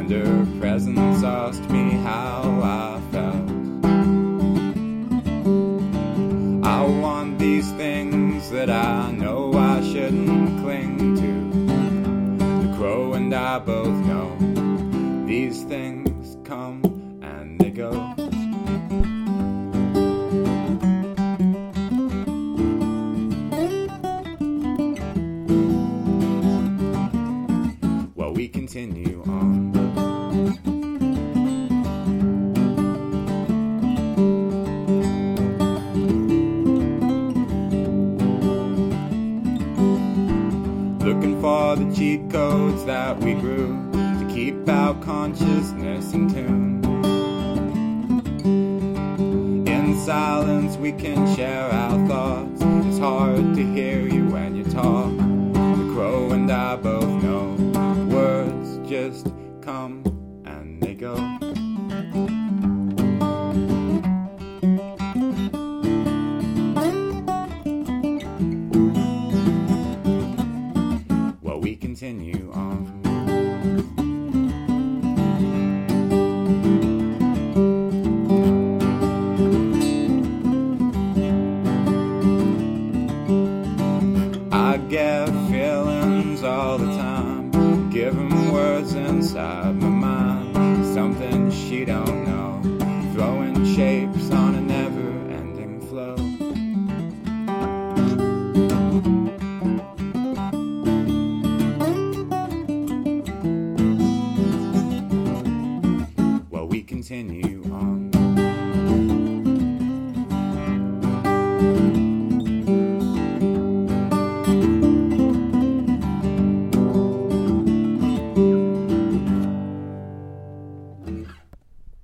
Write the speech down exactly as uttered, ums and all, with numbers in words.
and her presence asked me how I felt. I want these things that I know I shouldn't cling to. The crow and I both know these things come and they go. Well, we continue on. Looking for the cheat codes that we grew to keep our consciousness in tune. In silence we can share our thoughts. It's hard to hear you when you talk. The crow and I both know words just come and they go. Well, we continue on. I get feelings all the time, give 'em words inside my mind. Something she don't know, throwing shapes on a never-ending flow. Well, we continue on.